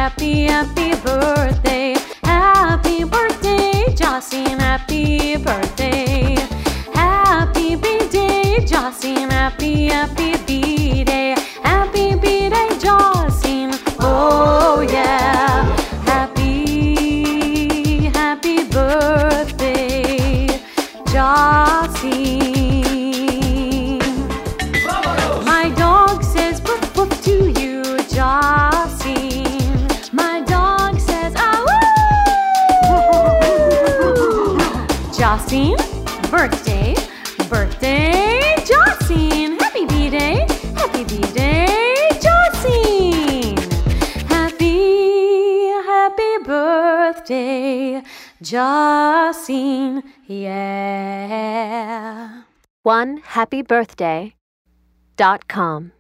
happy, happy birthday. Happy birthday, Jocene, happy birthday. Happy B-Day, Jocene, happy, happy B-Day. Happy B-Day, Jocene, oh yeah. Happy, happy birthday, Jocene. My dog says woof woof to you, Jocene. My dog says ah woo. Jocene, birthday, birthday, Jocene. Happy B-Day, happy B-Day, Jocene. Happy, happy birthday, Jocene, yeah. OneHappyBirthday.com